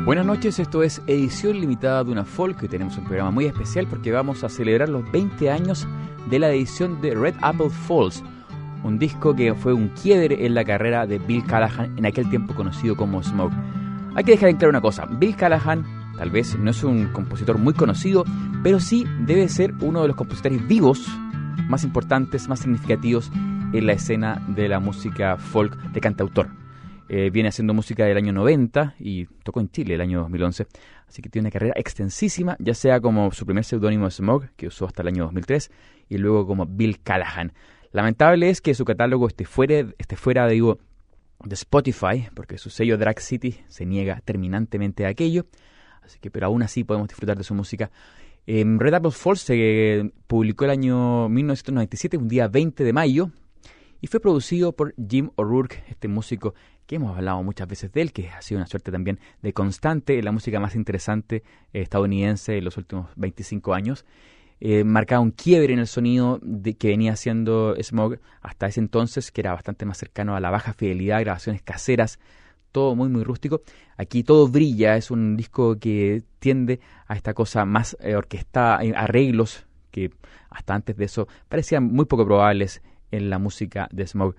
Buenas noches, esto es edición limitada de Duna Folk. Hoy tenemos un programa muy especial porque vamos a celebrar los 20 años de la edición de Red Apple Falls, un disco que fue un quiebre en la carrera de Bill Callahan, en aquel tiempo conocido como Smoke. Hay que dejar en claro una cosa: Bill Callahan tal vez no es un compositor muy conocido, pero sí debe ser uno de los compositores vivos más importantes, más significativos en la escena de la música folk de cantautor. Viene haciendo música del año 90 y tocó en Chile el año 2011, así que tiene una carrera extensísima, ya sea como su primer seudónimo Smoke, que usó hasta el año 2003, y luego como Bill Callahan. Lamentable es que su catálogo esté fuera de Spotify, porque su sello Drag City se niega terminantemente a aquello, así que pero aún así podemos disfrutar de su música. Red Apple Falls se publicó el año 1997, un día 20 de mayo, y fue producido por Jim O'Rourke, este músico que hemos hablado muchas veces de él, que ha sido una suerte también de constante en la música más interesante estadounidense en los últimos 25 años. Marcaba un quiebre en el sonido que venía haciendo Smoke hasta ese entonces, que era bastante más cercano a la baja fidelidad, grabaciones caseras, todo muy muy rústico. Aquí todo brilla, es un disco que tiende a esta cosa más orquestada, arreglos que hasta antes de eso parecían muy poco probables en la música de Smoke.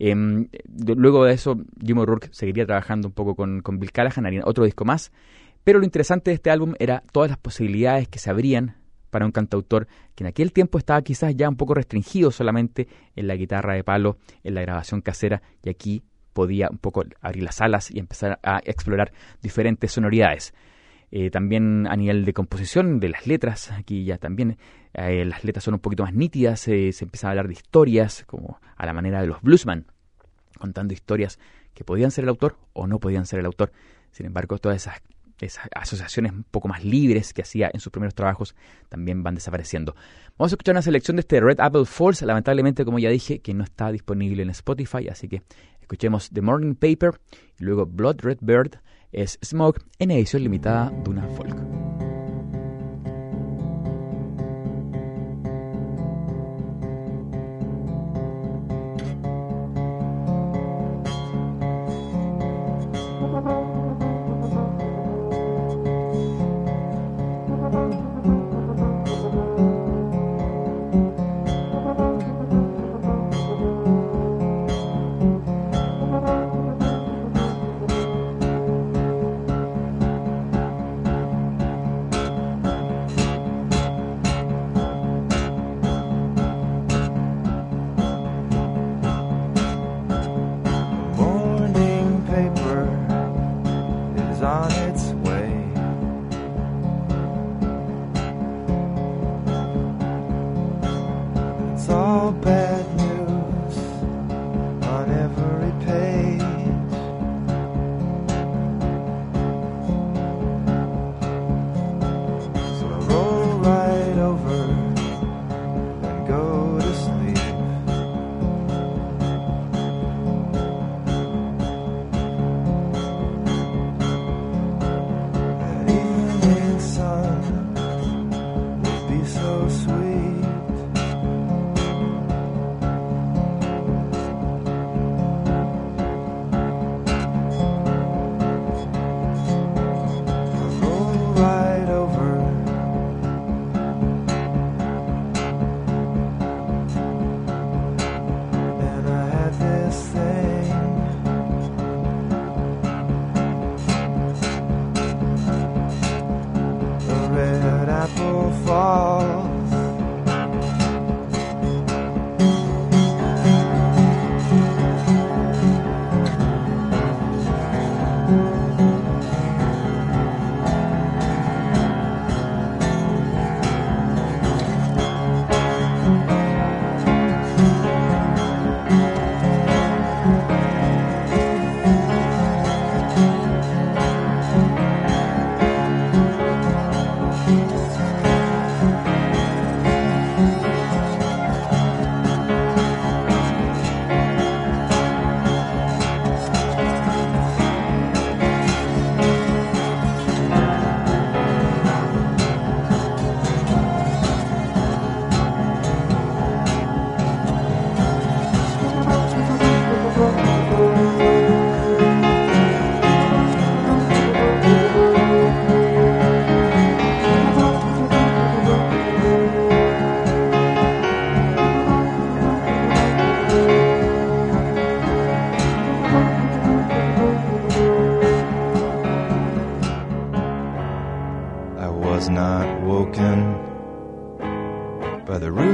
Luego de eso, Jim O'Rourke seguiría trabajando un poco con Bill Callahan, haría otro disco más, pero lo interesante de este álbum era todas las posibilidades que se abrían para un cantautor que en aquel tiempo estaba quizás ya un poco restringido solamente en la guitarra de palo, en la grabación casera, y aquí podía un poco abrir las alas y empezar a explorar diferentes sonoridades. También a nivel de composición de las letras, aquí ya también las letras son un poquito más nítidas, se empieza a hablar de historias como a la manera de los bluesman, contando historias que podían ser el autor o no podían ser el autor. Sin embargo, todas esas asociaciones un poco más libres que hacía en sus primeros trabajos también van desapareciendo. Vamos a escuchar una selección de este Red Apple Falls, lamentablemente, como ya dije, que no está disponible en Spotify, así que escuchemos The Morning Paper y luego Blood Red Bird. Es Smoke en edición limitada de Duna Folk.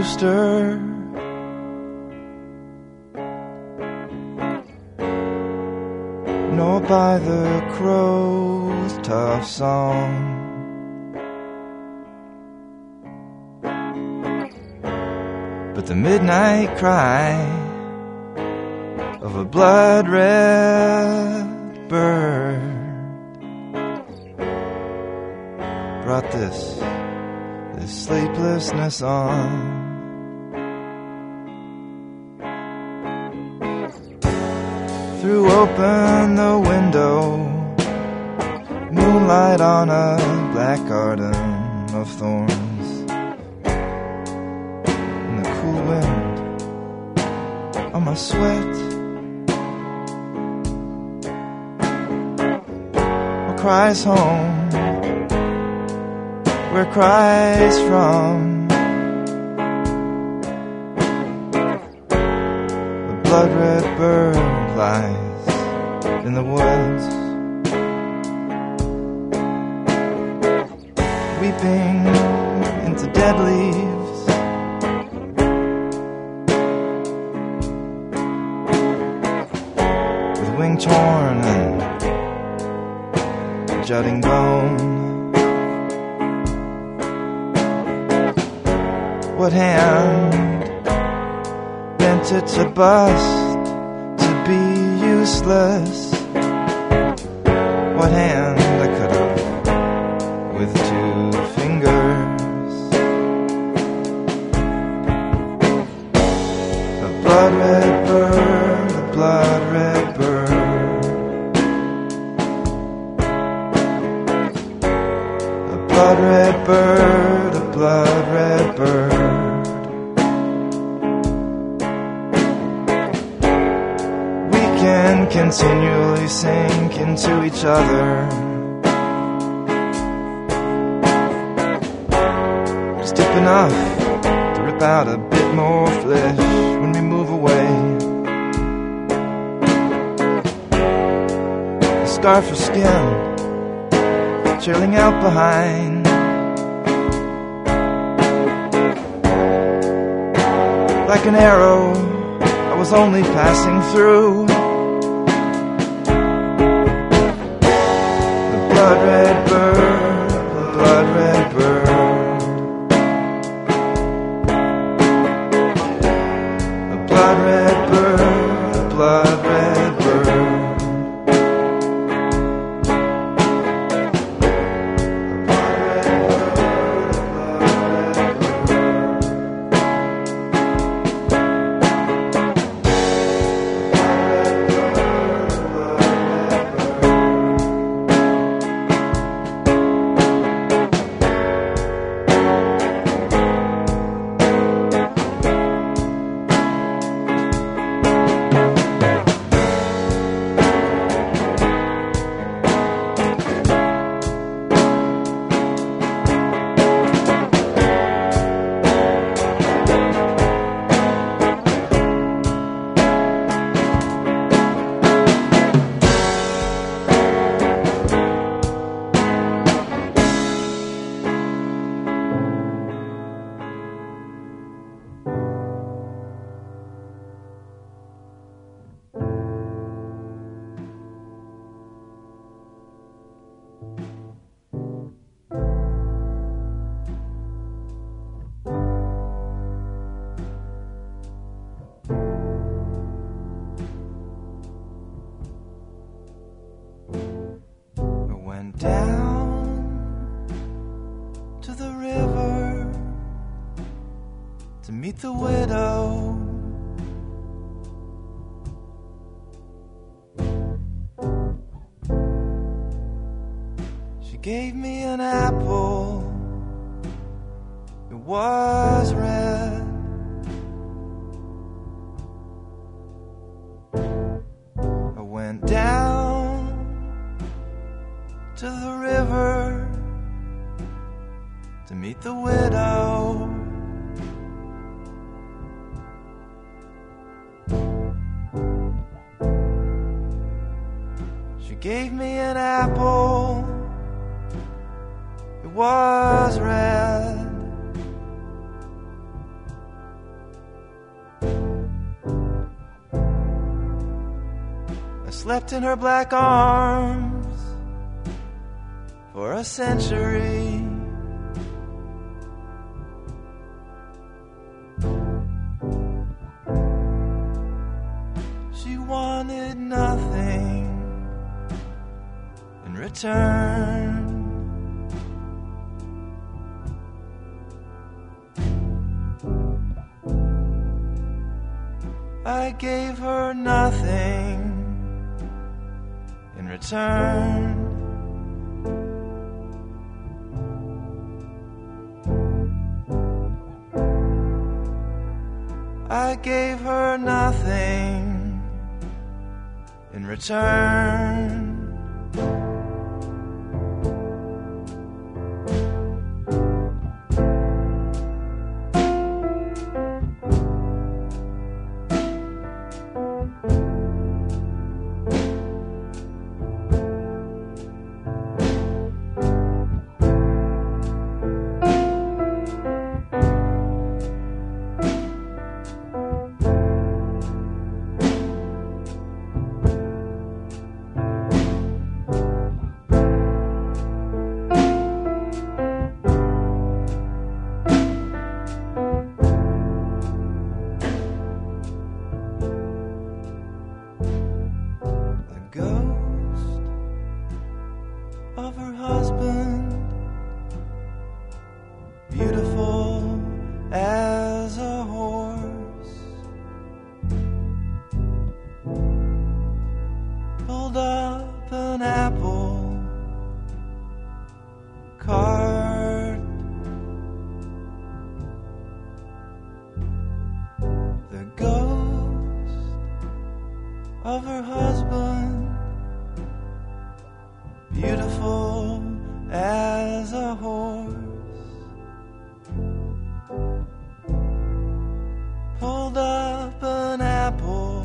rooster. Nor by the crow's tough song. But the midnight cry of a blood-red bird brought this sleeplessness on. Threw open the window, moonlight on a black garden of thorns, and the cool wind on my sweat. My cries home, where cries from the blood-red bird lies in the woods, weeping into dead leaves. With wing torn and jutting bone. What hand bent it to bust, to be useless? What hand that could have, with 2 fingers? A blood-red bird, a blood-red bird, a blood-red bird, a blood-red bird. Continually sink into each other, just deep enough to rip out a bit more flesh when we move away. A scarf of skin trailing out behind, like an arrow I was only passing through. Blood-red bird, a blood-red bird, a blood-red bird, a blood-red bird. To meet the widow, she gave me an apple, it was red. I went down to the river to meet the widow. She gave me an apple, it was red. slept in her black arms for a century. She wanted nothing in return. I gave her nothing in return. I gave her nothing in return. Of her husband, beautiful as a horse, pulled up an apple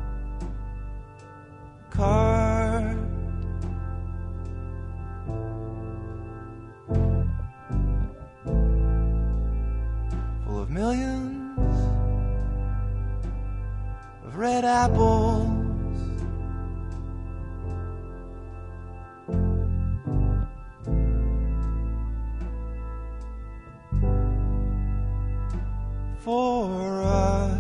cart. Full of millions of red apples. For us,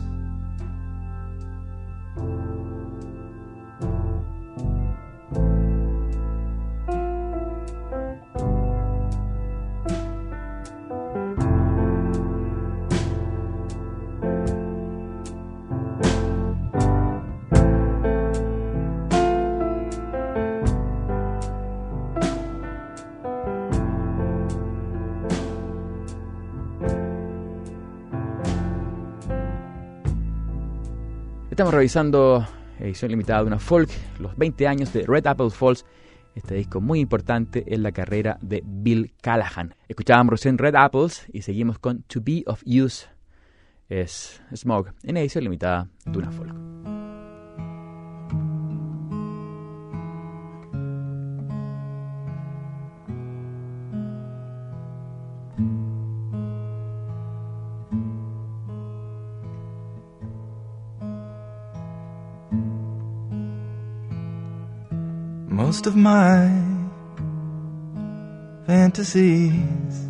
estamos revisando edición limitada de una folk, los 20 años de Red Apple Falls, este disco muy importante en la carrera de Bill Callahan. Escuchábamos recién Red Apples y seguimos con To Be of Use es Smoke en edición limitada de una folk. Most of my fantasies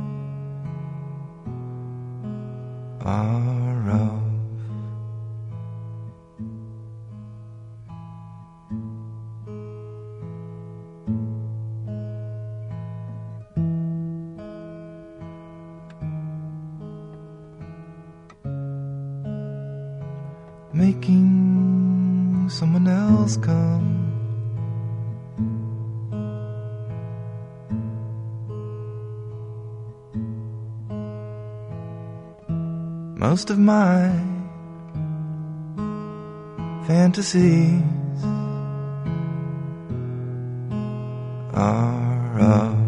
are of making someone else come. Most of my fantasies are of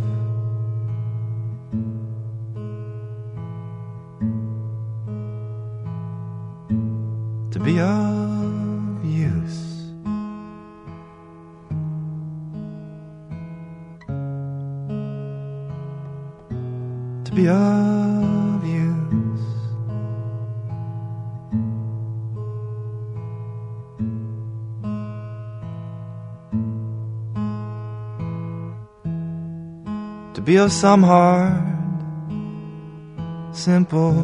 to be of use. To be of use. be of some hard, simple,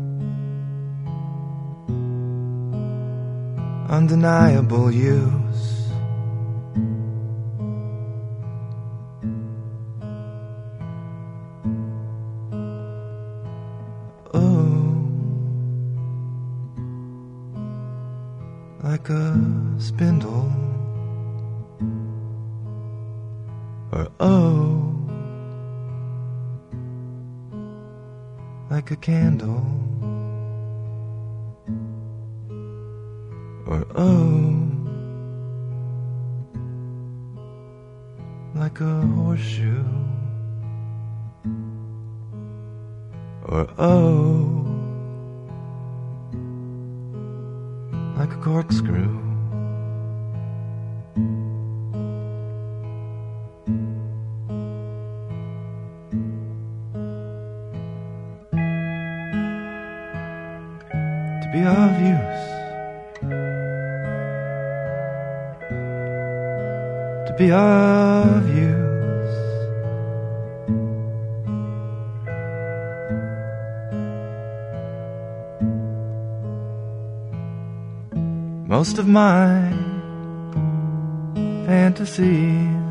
undeniable use. Oh, like a spindle, or oh, like a candle, or oh, like a horseshoe, or oh, like a corkscrew. To be of use, to be of use. Most of my fantasies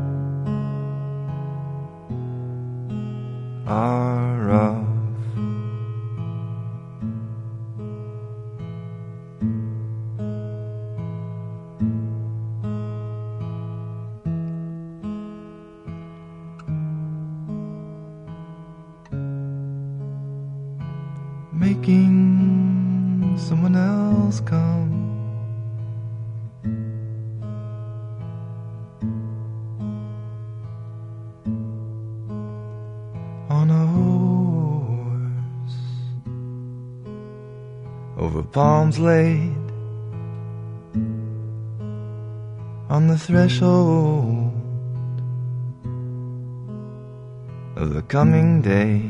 are of making someone else come on a horse over palms laid on the threshold of the coming day.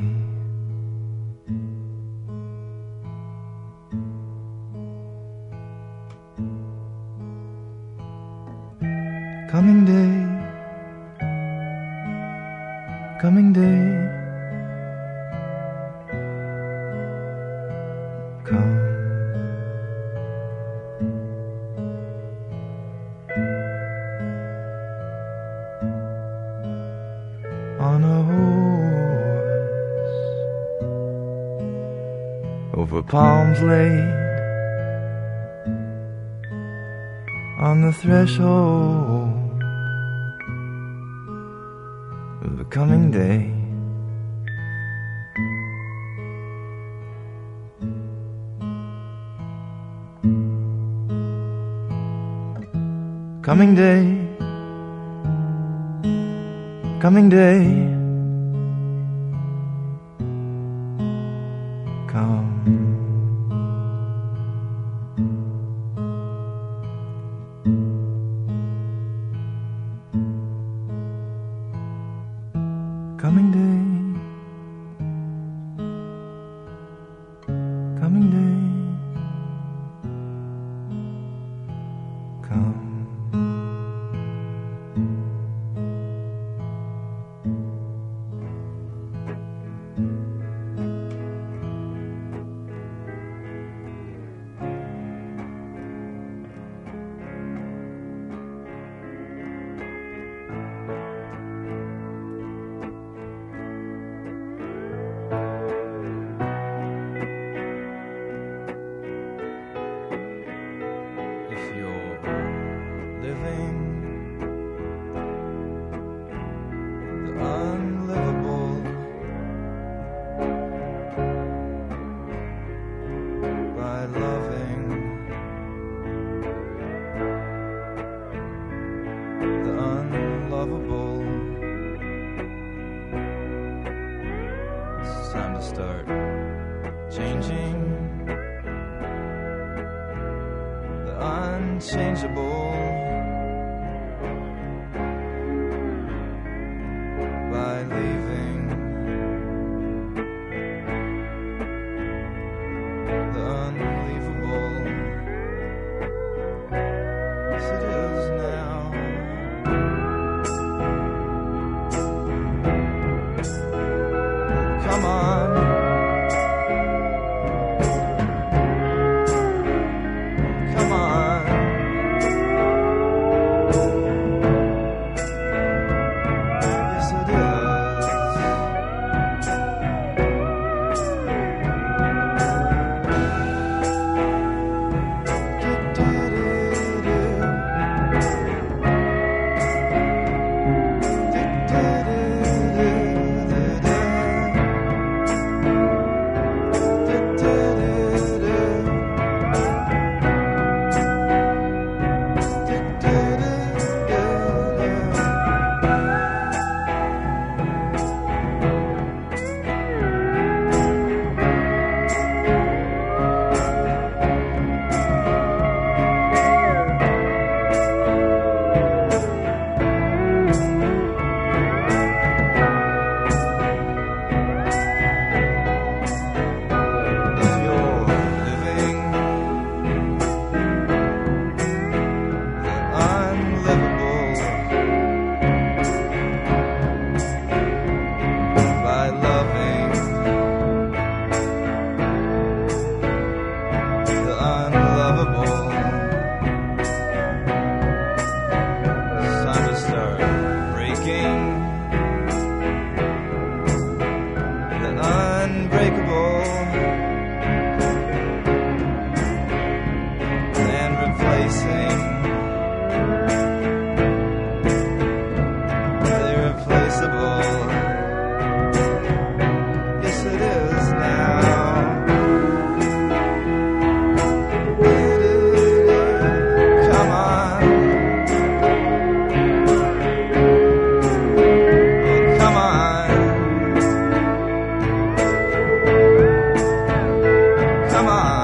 Coming day, coming day, come. On a horse over palms laid on the threshold of the coming day. Coming day, coming day, come. Coming day, coming day, come. Start changing the unchangeable by leaving the unbelievable as it is now. replacing. Irreplaceable. Yes, it is now. Come on. Oh, come on. Come on.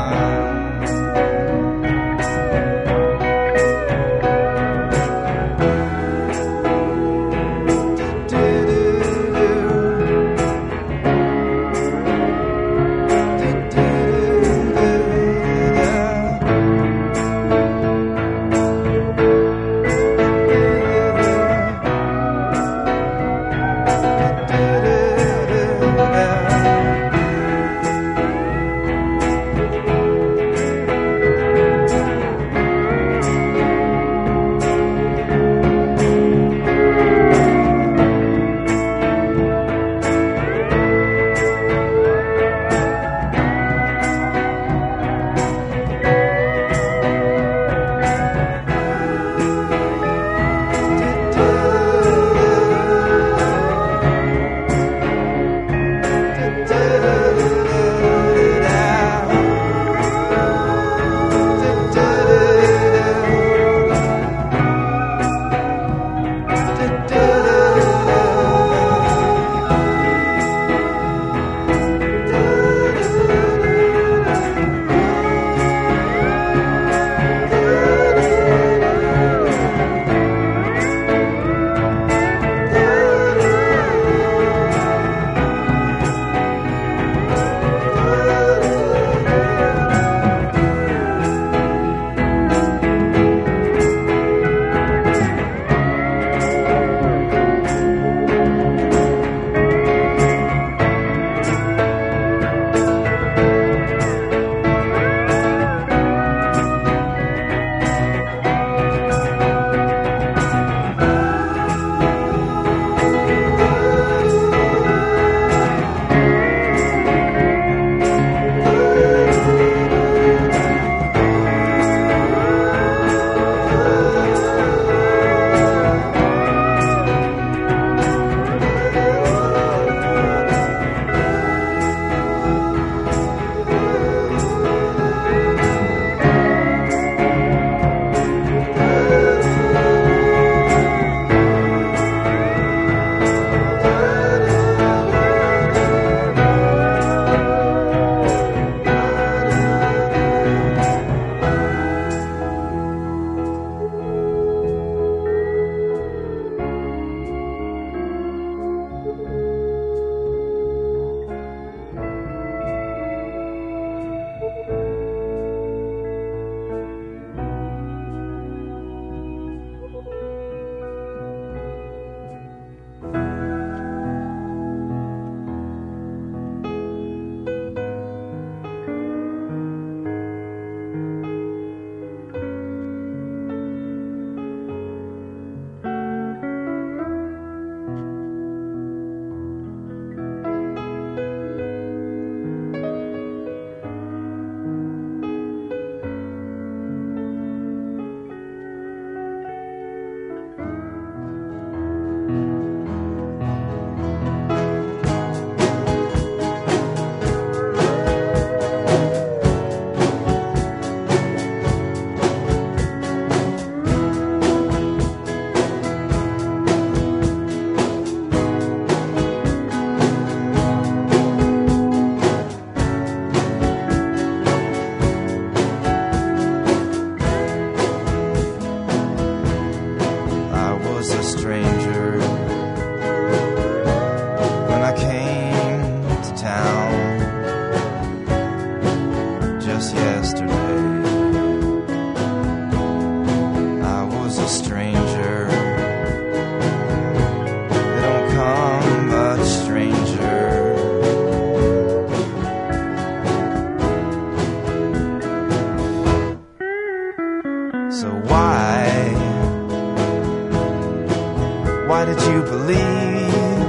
Why did you believe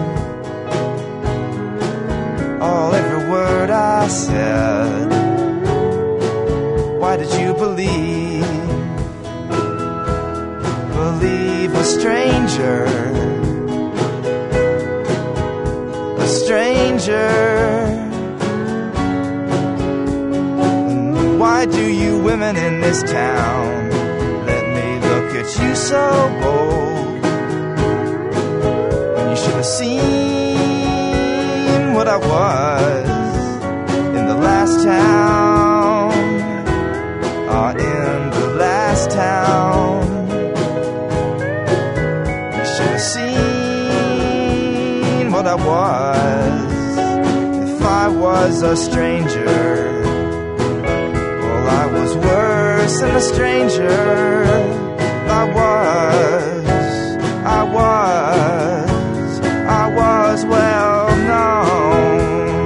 every word I said? Why did you believe Why do you women in this town let me look at you so bold? When you should have seen what I was in the last town, in the last town. You should have seen what I was if I was a stranger. Well, I was worse than a stranger. I was well known.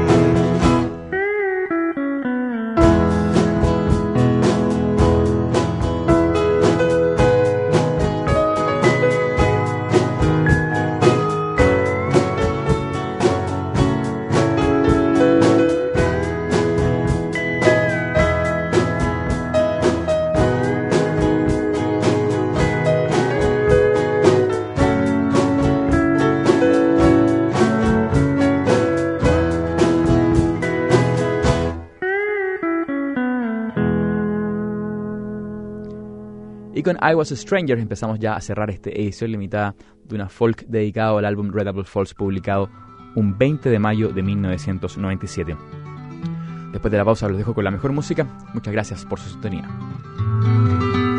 Y con I Was a Stranger empezamos ya a cerrar esta edición limitada de una folk dedicado al álbum Red Apple Falls, publicado un 20 de mayo de 1997. Después de la pausa los dejo con la mejor música. Muchas gracias por su sintonía.